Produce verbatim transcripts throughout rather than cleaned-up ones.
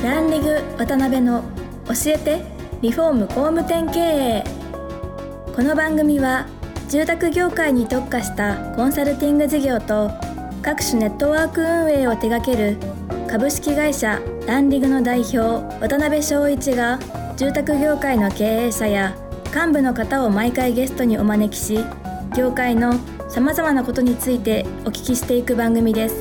ランリグ渡辺の教えてリフォーム工務店経営。この番組は住宅業界に特化したコンサルティング事業と各種ネットワーク運営を手掛ける株式会社ランリグの代表渡辺翔一が住宅業界の経営者や幹部の方を毎回ゲストにお招きし、業界のさまざまなことについてお聞きしていく番組です。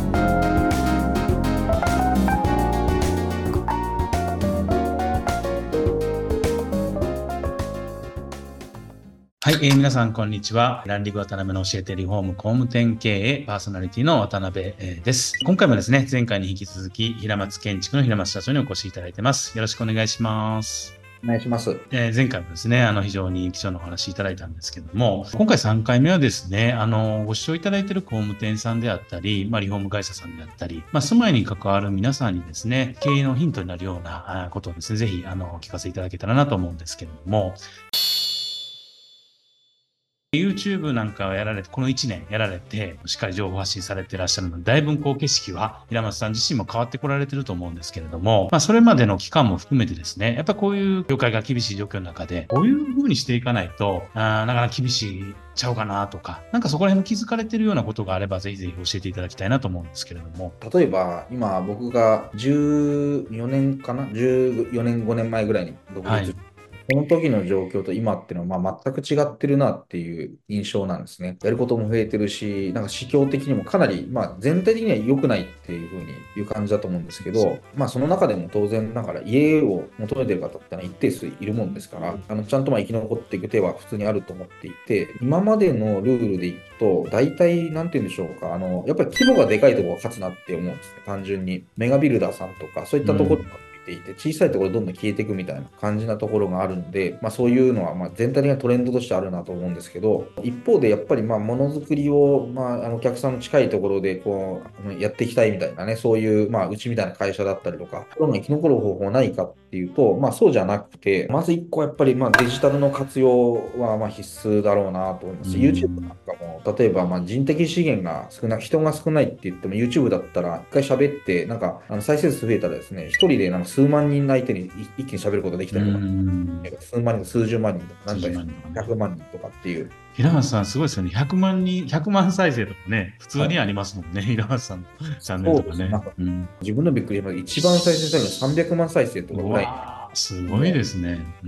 はい、えー、皆さんこんにちは。ランリグ渡辺の教えてリフォーム工務店経営パーソナリティの渡辺、えー、です。今回もですね、前回に引き続き平松建築の平松社長にお越しいただいてます。よろしくお願いします。 お願いします。 えー、前回もですね、あの非常に貴重なお話いただいたんですけども、今回さんかいめはですね、あのご視聴いただいている工務店さんであったり、まあ、リフォーム会社さんであったり、まあ、住まいに関わる皆さんにですね、経営のヒントになるようなことをですね、ぜひあのお聞かせいただけたらなと思うんですけれども、YouTube なんかをやられて、このいちねんやられて、しっかり情報発信されていらっしゃるので、だいぶこう景色は平松さん自身も変わってこられてると思うんですけれども、まあそれまでの期間も含めてですね、やっぱこういう業界が厳しい状況の中で、こういう風にしていかないと、あなかなか厳しいちゃうかなとか、なんかそこら辺気づかれてるようなことがあれば、ぜひぜひ教えていただきたいなと思うんですけれども。 例えば、今僕がじゅうよねんかな ?じゅうよねん、ごねんまえぐらいに独立、はい、この時の状況と今っていうのはまあ全く違ってるなっていう印象なんですね。やることも増えてるし、なんか市況的にもかなり、まあ、全体的には良くないっていうふうに言う感じだと思うんですけど、まあ、その中でも当然ながら家を求めてる方ってのは一定数いるもんですから、あのちゃんとまあ生き残っていく手は普通にあると思っていて、今までのルールでいくと、大体なんて言うんでしょうか、あのやっぱり規模がでかいところが勝つなって思うんですね。単純にメガビルダーさんとかそういったところ、うんていて小さいところでどんどん消えていくみたいな感じなところがあるので、まあ、そういうのはまあ全体的なトレンドとしてあるなと思うんですけど、一方でやっぱりまあものづくりをまああのお客さんの近いところでこうやっていきたいみたいなね、そういうまあうちみたいな会社だったりとか、その生き残る方法はないかっていうと、まあそうじゃなくて、まず一個やっぱりまあデジタルの活用はまあ必須だろうなと思います。YouTube なんかも例えばまあ人的資源が少ない、人が少ないって言っても YouTube だったら一回喋ってなんかあの再生数増えたらですね、一人でなんか数万人相手に一気に喋ることができたりとか、数万人、数十万人とか、何百万人、ひゃくまん人とかっていう。 平松さんすごいですよね。ひゃくまんにん、ひゃくまん再生とかね、普通にありますもんね、はい、平松さんのチャンネルとかね。かうん、自分のびっくりしました。一番再生されるのさんびゃくまん再生とかぐらい。 すごいですね。 うん。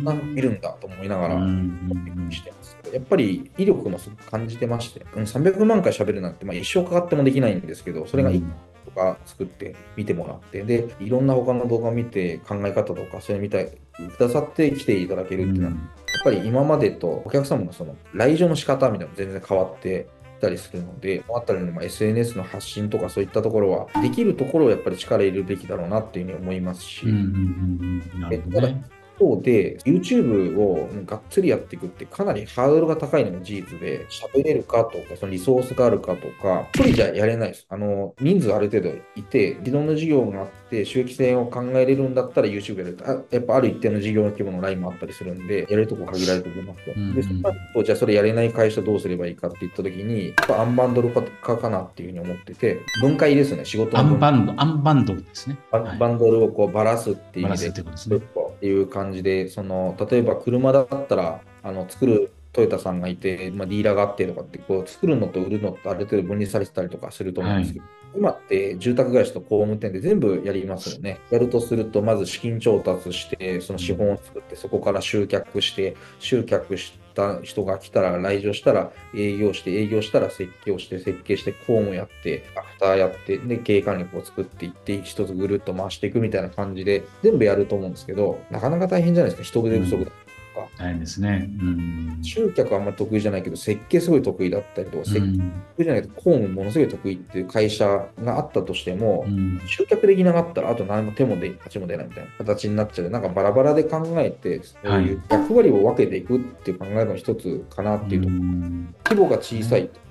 いるんだと思いながら、びっくりしてます。やっぱり威力もすごく感じてまして、さんびゃくまん回喋るなんて、まあ、一生かかってもできないんですけど、それがいっとか作って見てもらって、で、いろんな他の動画を見て考え方とか、それ見てくださって来ていただけるっていうのは、やっぱり今までとお客様のその来場の仕方みたいなのも全然変わってたりするので、このあたりの エスエヌエス の発信とかそういったところは、できるところをやっぱり力入れるべきだろうなっていうふうに思いますし、ただ一方で YouTube をがっつりやっていくってかなりハードルが高いのも事実で、喋れるかとか、そのリソースがあるかとか、一人じゃやれないです。あの、人数ある程度いて、自動の事業があって、収益性を考えれるんだったら YouTube やると、やっぱある一定の事業の規模のラインもあったりするんで、やれるとこ限られてきますと。で、その後、じゃあそれやれない会社どうすればいいかって言ったときに、やっぱアンバンドル化かなっていうふうに思ってて、分解ですね、仕事の分解。アンバンドル、アンバンドルですね。 アンバンドルをこうバラすっていう意味で、っていう感じで、その例えば車だったらあの作るトヨタさんがいて、まあ、ディーラーがあってとかってこう作るのと売るのとある程度分離されてたりとかすると思うんですけど、はい、今って住宅会社と工務店で全部やりますよね。やるとするとまず資金調達してその資本を作ってそこから集客して集客した人が来たら来場したら営業して営業したら設計をして設計して工務やってアフターやってで経営管理を作っていって一つぐるっと回していくみたいな感じで全部やると思うんですけど、なかなか大変じゃないですか、人手不足だったりとか。 大変ですね。うん、 集客はあんまり得意じゃないけど設計すごい得意だったりとか、設計得意じゃないけど工務ものすごい得意っていう会社があったとしても、うん、集客できなかったらあと何も手も出立ちも出ないみたいな形になっちゃう。なんかバラバラで考えてそういう役割を分けていくっていう考えの一つかなっていうと、うん、規模が小さい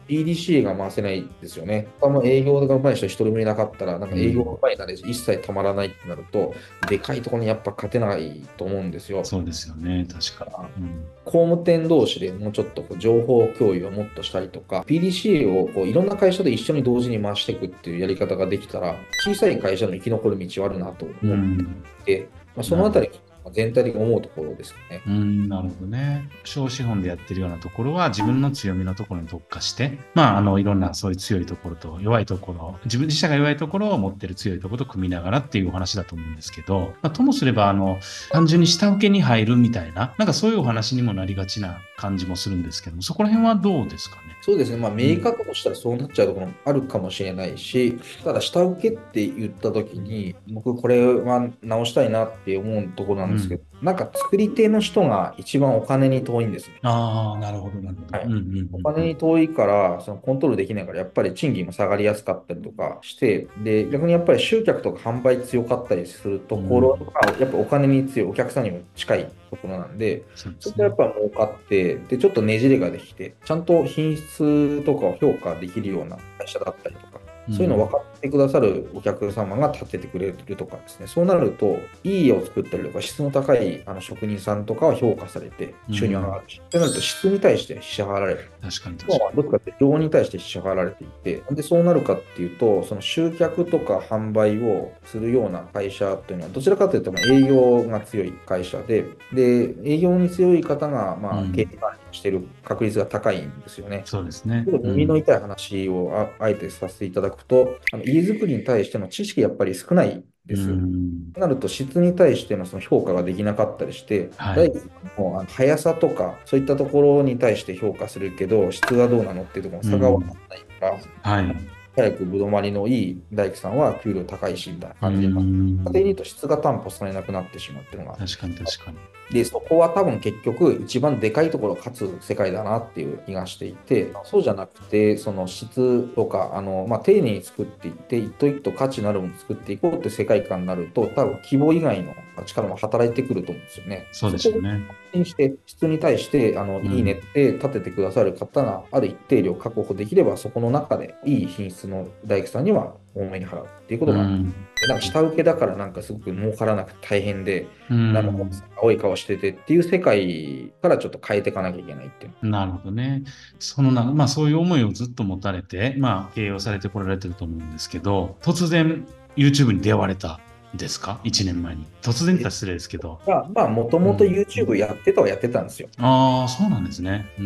ピーディーシー が回せないですよね。他の営業が上手い人一人もいなかったら、なんか営業が上手いなで一切止まらないってなると、でかいところにやっぱ勝てないと思うんですよ。 そうですよね、確かに。うん、 工務店同士でもうちょっとこう情報共有をもっとしたりとか、ピーディーシー をこういろんな会社で一緒に同時に回していくっていうやり方ができたら、小さい会社の生き残る道はあるなと思っていて、まあ、そのあたり、全体的に思うところですね。 うん、なるほどね。小資本でやってるようなところは自分の強みのところに特化して、まあ、あの、いろんなそういう強いところと弱いところ、自分自社が弱いところを持ってる強いところと組みながらっていうお話だと思うんですけど、まあ、ともすれば、あの、単純に下請けに入るみたいな、なんかそういうお話にもなりがちな感じもするんですけども、そこら辺はどうですかね。 そうですね、まあ、明確としたらそうなっちゃうところもあるかもしれないし、ただ、下請けって言ったときに、僕、これは直したいなって思うところなんですけど、うん、なんか作り手の人が一番お金に遠いんですね。 ああ、なるほど、なるほど。 はい、うんうんうん、お金に遠いから、そのコントロールできないから、やっぱり賃金も下がりやすかったりとかして、で、逆にやっぱり集客とか販売強かったりするところとか、うん、やっぱお金に強い、お客さんにも近いところなんで、それとやっぱ儲かって、で、ちょっとねじれができて、ちゃんと品質とかを評価できるような会社だったりとか、そういうのを分かってくださるお客様が立ててくれるとかですね、そうなると、いい家を作ったりとか、質の高いあの職人さんとかは評価されて、収入が上がるし、そうなると質に対して支払われる。 確かに確かに。 どっちかって量に対して支払われていて、で、そうなるかっていうと、その集客とか販売をするような会社っていうのは、どちらかというと営業が強い会社で、で、営業に強い方が、まあ、経営管理している確率が高いんですよね。 そうですね。 耳の痛い話を あ, あえてさせていただくと、あの家づくりに対しての知識やっぱり少ないですよ。となると質に対してのその評価ができなかったりして、はい、大工の速さとかそういったところに対して評価するけど、質がどうなのっていうところの差が分からないから、はい、早くぶどまりのいい大工さんは給料高いしみたいな感じで、家庭に言うと質が担保されなくなってしまうっていうのが。 確かに確かに。 で、そこは多分結局一番でかいところを勝つ世界だなっていう気がしていて、そうじゃなくて、その質とか、あの、まあ、丁寧に作っていって、一頭一頭価値のあるものを作っていこうって世界観になると、多分規模以外の力も働いてくると思うんですよね。 そうですよね。 にして質に対してあの、うん、いいねって立ててくださる方がある一定量確保できれば、そこの中でいい品質の大工さんには多めに払うっていうことが、うん、なんか下請けだからなんかすごく儲からなくて大変で、うん、なんか青い顔しててっていう世界からちょっと変えていかなきゃいけないっていう。 なるほどね。そのな、まあ、そういう思いをずっと持たれて、まあ、経営をされてこられてると思うんですけど、突然 YouTube に出会われたですか？いちねんまえに。突然って失礼ですけど。 まあ、もともと YouTube やってたはやってたんですよ。 うん、ああ、そうなんですね。うん。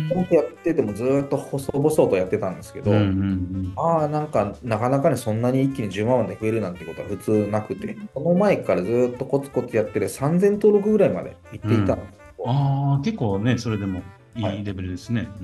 本当やっててもずっと細々とやってたんですけど、うんうんうん、ああ、なんか、なかなかね、そんなに一気にじゅうまんまで増えるなんてことは普通なくて、その前からずっとコツコツやってて、さんぜん登録ぐらいまでいっていた、うん。 ああ、結構ね、それでもいいレベルですね。はい、うん、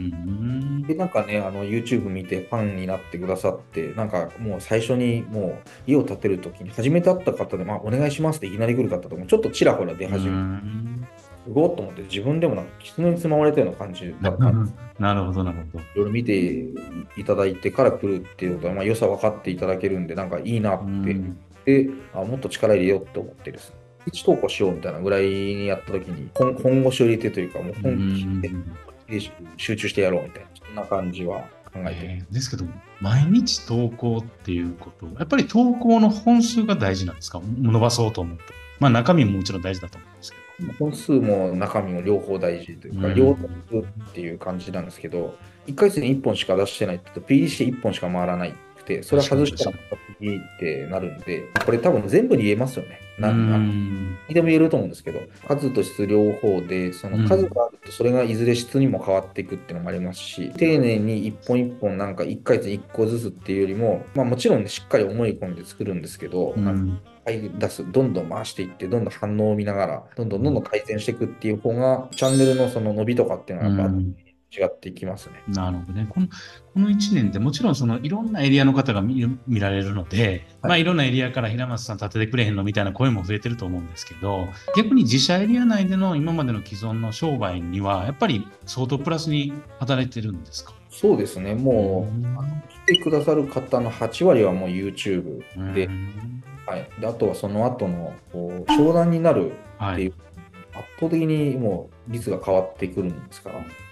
で、なんかね、あの YouTube 見てファンになってくださって、なんかもう最初にもう家を建てるときに初めて会った方で、まあ、お願いしますっていきなり来る方とかもちょっとちらほら出始めて、すごいと思って自分でもなんか狐につままれたような感じだったんです。 なるほど、なるほど。 いろいろ見ていただいてから来るっていうことは、まあ、良さ分かっていただけるんで、なんかいいなって、であ、もっと力入れようって思ってですね。いち投稿しようみたいなぐらいにやったときに、本本腰を入れてというか、もう本気で集中してやろうみたいな、そんな感じは考えてる、 えー、ですけど、毎日投稿っていうこと、やっぱり投稿の本数が大事なんですか？伸ばそうと思うと。まあ中身ももちろん大事だと思うんですけど。 本数も中身も両方大事というか、両方っていう感じなんですけど、いっかげつにいっぽんしか出してないと、ピーディーシーいっぽんしか回らないくて、それは外したらいいってなるんで、これ多分全部に言えますよね。何にでも言えると思うんですけど、数と質両方で、その数があるとそれがいずれ質にも変わっていくっていうのもありますし、丁寧に一本一本なんかいっかげつにいっこずつっていうよりも、まあもちろんね、しっかり思い込んで作るんですけど、うん出す、どんどん回していって、どんどん反応を見ながら、どんどんどんどん改善していくっていう方が、チャンネルのその伸びとかっていうのはやっぱ違っていきますね。 なるほどね。この、このいちねんでもちろんそのいろんなエリアの方が 見, 見られるので、はい、まあいろんなエリアから平松さん立ててくれへんのみたいな声も増えてると思うんですけど、逆に自社エリア内での今までの既存の商売には、やっぱり相当プラスに働いてるんですか？ そうですね。もう、うん、来てくださる方のはちわりはもう YouTube で、うんはい、であとはその後のこう商談になるっていう、はい、圧倒的にもう率が変わってくるんですから、そ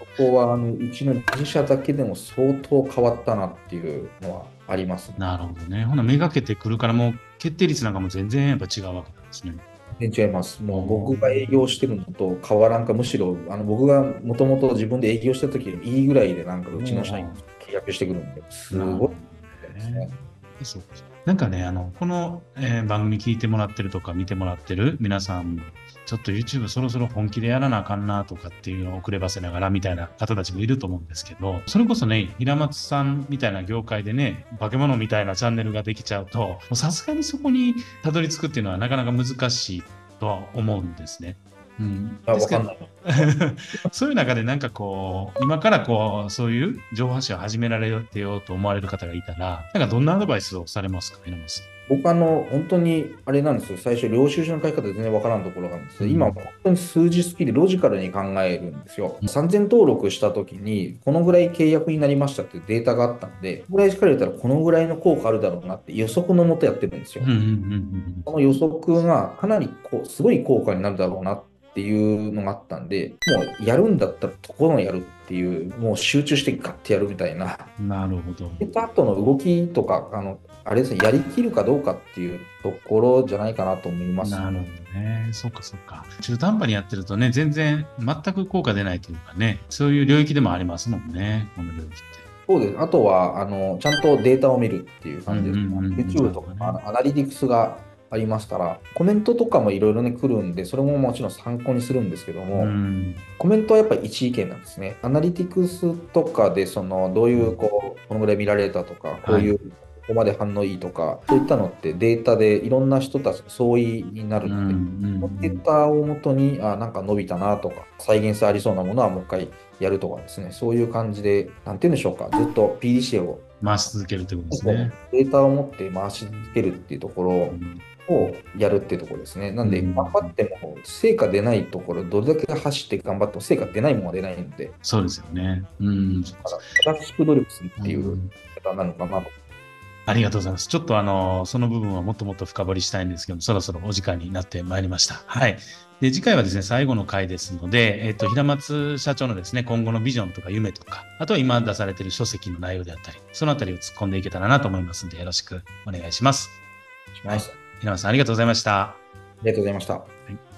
こはあのうちの自社だけでも相当変わったなっていうのはあります。 なるほどね。ほな、めがけてくるから、もう決定率なんかも全然やっぱ違うわけなんですね。 全然違います。もう僕が営業してるのと変わらんか、むしろあの僕がもともと自分で営業した時よりいいぐらいで、なんかうちの社員契約してくるんで、すごいですね。 そうなんかね、あの、この、えー番組聞いてもらってるとか見てもらってる皆さん、ちょっと YouTube そろそろ本気でやらなあかんなとかっていうのを遅ればせながらみたいな方たちもいると思うんですけど、それこそね、平松さんみたいな業界でね、化け物みたいなチャンネルができちゃうと、もうさすがにそこにたどり着くっていうのはなかなか難しいとは思うんですね。うん、 あ、 ですけどわかんない。 そういう中でなんかこう、今からこう、そういう情報発信を始められてようと思われる方がいたら、なんかどんなアドバイスをされますか、平松さん。 僕あの、本当にあれなんですよ。最初、領収書の書き方全然わからんところがあるんですけど、 うん今、本当に数字好きでロジカルに考えるんですよ。 うんさんぜん登録したときに、このぐらい契約になりましたっていうデータがあったんで、このぐらいしっかり言ったら、このぐらいの効果あるだろうなって予測のもとやってるんですよ。 うんうんうんこの予測がかなりこうすごい効果になるだろうなっていうのがあったんで、もうやるんだったらとことんやるっていう、もう集中してガッてやるみたいな。 うん。なるほど。 出た後の動きとか、あの、あれですね、やりきるかどうかっていうところじゃないかなと思います。 なるほどね。そっかそっか。中途半端にやってるとね、全然全く効果出ないというかね、そういう領域でもありますもんね、この領域って。 そうです。あとは、あの、ちゃんとデータを見るっていう感じです。 うんうんうんうん YouTube とか、あのアナリティクスがありますから、コメントとかもいろいろね、来るんで、それももちろん参考にするんですけども、 うんコメントはやっぱり一意見なんですね。アナリティクスとかで、その、どういう、こう、このぐらい見られたとか、こういう、ここまで反応いいとか、そういったのってデータでいろんな人たちの相違になるうんうので、 んこのデータをもとに、あ、なんか伸びたなとか、再現性ありそうなものはもう一回やるとかですね、そういう感じで、なんて言うんでしょうか、ずっと ピーディーシー を回し続けるということですね。 データを持って回し続けるっていうところうんをやるっていうところですね。なんで、 うん頑張っても成果出ないところ、どれだけ走って頑張っても成果出ないものは出ないので、 そうですよね。うん正しく努力するっていううん方なのかなと。 ありがとうございます。ちょっとあの、その部分はもっともっと深掘りしたいんですけども、そろそろお時間になってまいりました。はい。で、次回はですね、最後の回ですので、えっと、平松社長のですね、今後のビジョンとか夢とか、あとは今出されている書籍の内容であったり、そのあたりを突っ込んでいけたらなと思いますので、よろしくお願いします。 します。 平松さん、ありがとうございました。 ありがとうございました。 はい